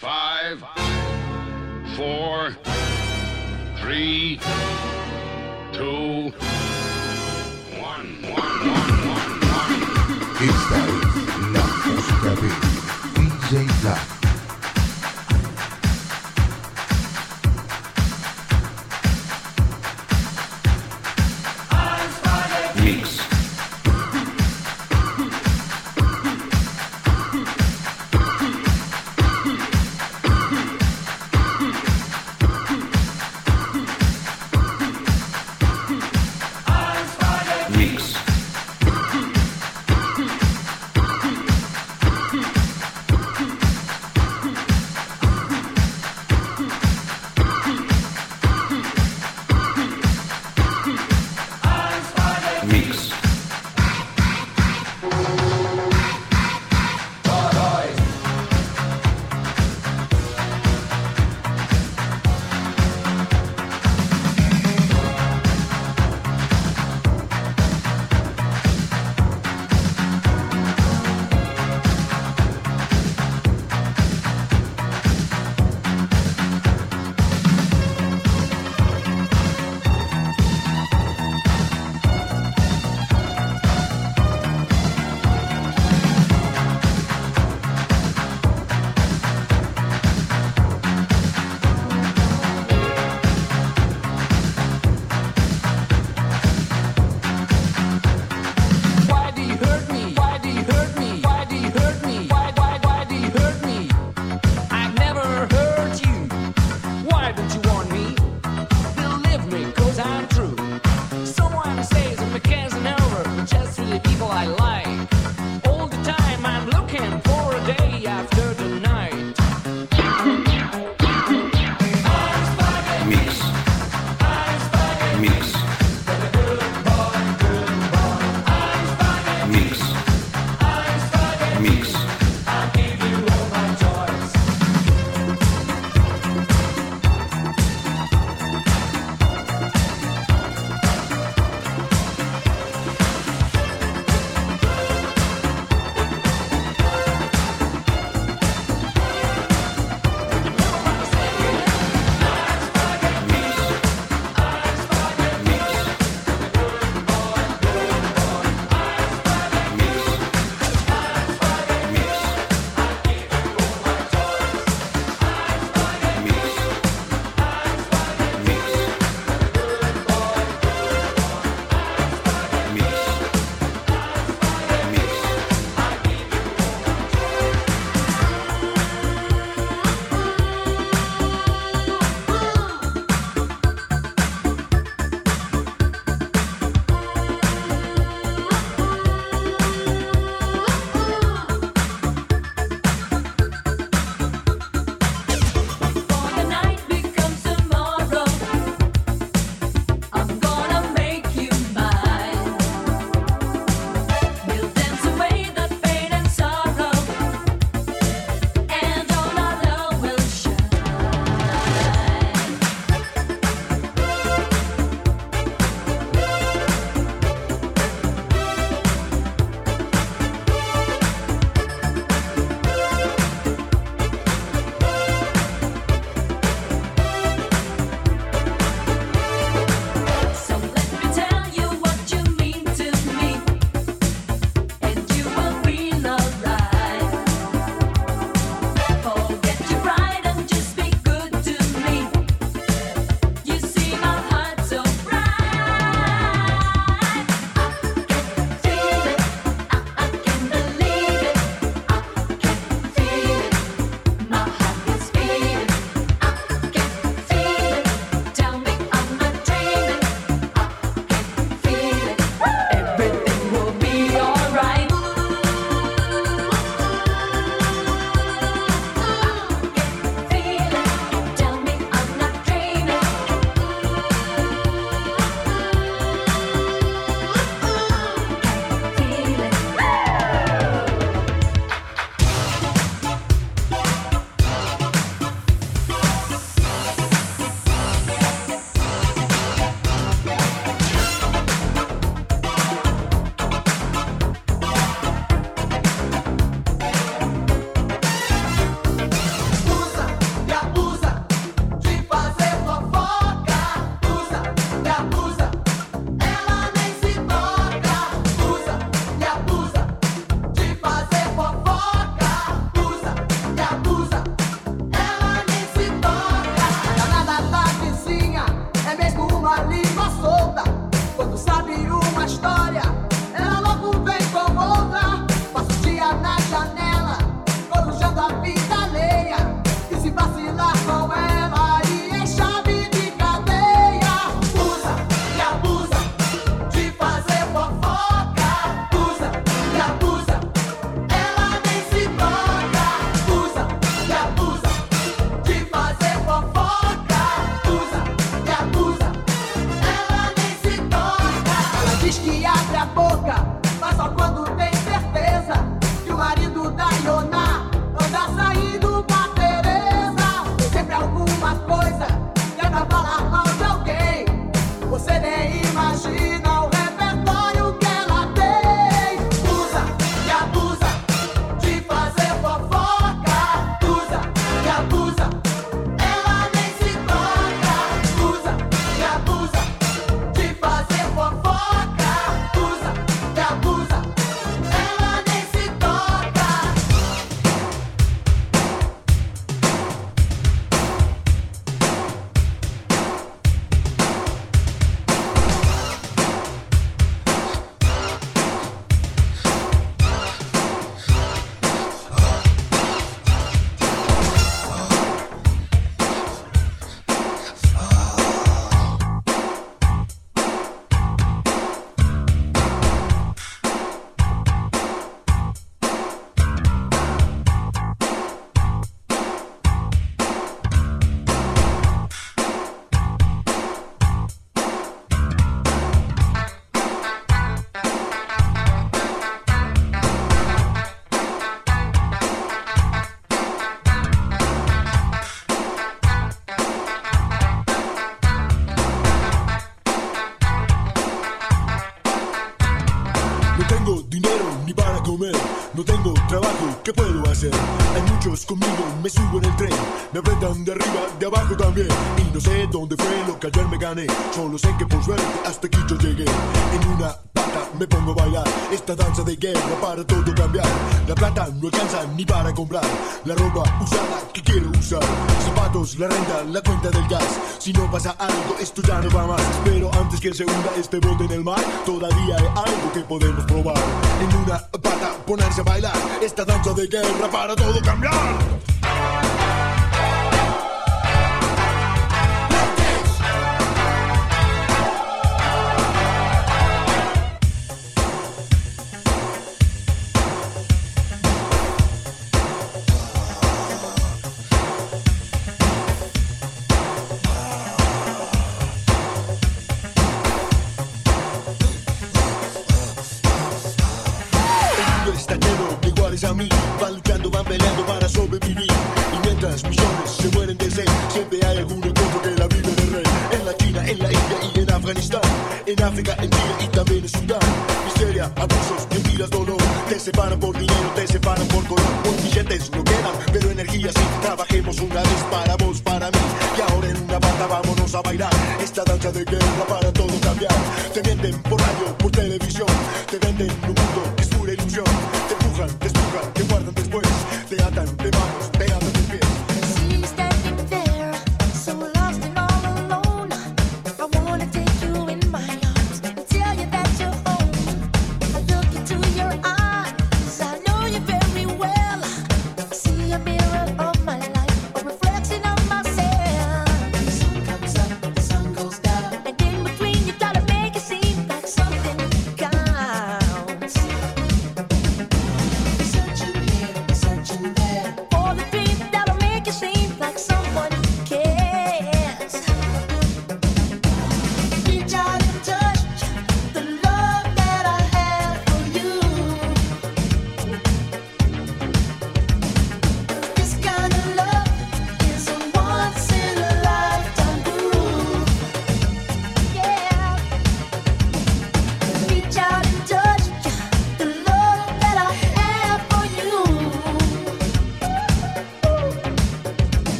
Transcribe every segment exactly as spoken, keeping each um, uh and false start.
Five, four, three, two, one, one, one, one, one. Esta es la música de D J Black. Mix. Mix. hacer. Hay muchos conmigo, me subo en el tren, me apretan de arriba, de abajo también. Y no sé dónde fue lo que ayer me gané, solo sé que por suerte hasta aquí yo llegué. En una pata me pongo a bailar esta danza de guerra para todo cambiar. La plata no alcanza ni para comprar la ropa usada que quiero usar, zapatos, la renta, la cuenta del gas. Si no pasa algo, esto ya no va más. Pero antes que se hunda este bote en el mar, todavía hay algo que podemos probar. En una pata ponerse a bailar esta danza de guerra para todo cambiar. A mí, van luchando, van peleando para sobrevivir. Y mientras millones se mueren de sed, siempre hay algún encuentro que la vive de rey. En la China, en la India y en Afganistán, en África, en Chile y también en Sudán. Miseria, abusos, mentiras, dolor. Te separan por dinero, te separan por color. Por billetes no quedan, pero energía sí. Trabajemos una vez para vos, para mí. Y ahora en una banda vámonos a bailar esta danza de guerra para todo cambiar. Te mienten por radio, por televisión, te venden un mundo que es pura ilusión. Te empujan, te empujan, te guardan después, te atan de manos, te atan de pies. See you standing there, so lost and all alone. I wanna take you in my arms and tell you that you're home. I look into your eyes, I know you very well. See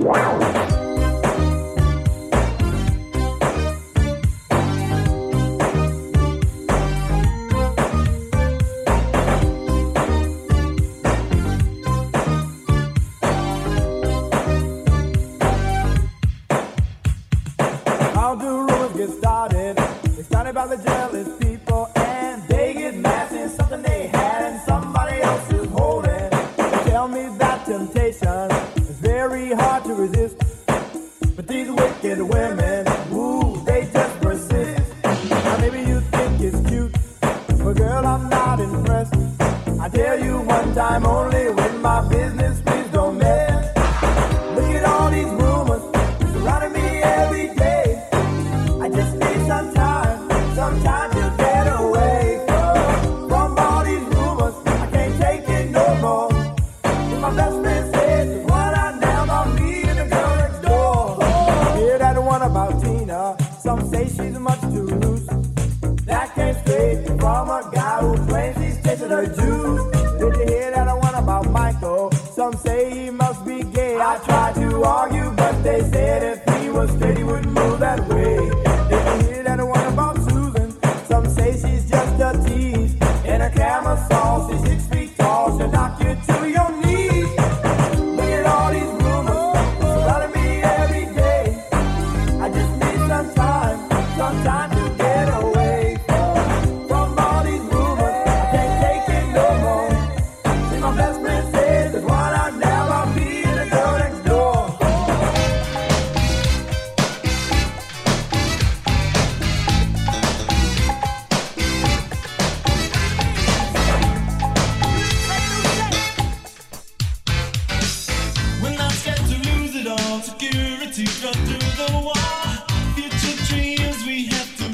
How do rumors get started? They started by the jealous people, and they get mad in something they had and somebody else is holding. They tell me that temptation is very hard to resist, but these wicked women, ooh, they just persist. Now maybe you think it's cute, but girl, I'm not impressed. I tell you one time only, with my business, please don't mess. Look at all these rumors surrounding me every day. I just need some time, some time to get away from, from all these rumors. I can't take it no more. If my best friend says it's what I now about me and the girl next door. Hear that one about Tina? Some say she's much too loose. That came straight from a guy who claims he's tasted her juice. Did you hear that one about Michael? Some say he must be gay. I tried to argue, but they said if he was straight, he wouldn't move that way. Did you hear that one about Susan? Some say she's just a tease. In a camisole, she's six feet tall. She'll knock you to your knees. Look at all these rumors surrounding me every day. I just need some time, some time to get away from, from all these rumors. I can't take it no more. See, my best friend says it's what I never be and the girl next door. We're not scared to lose it all. Security cut through the wall. Future dreams we have to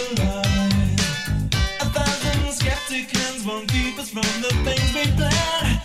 realize. A thousand skeptic hands won't keep us from the things we plan.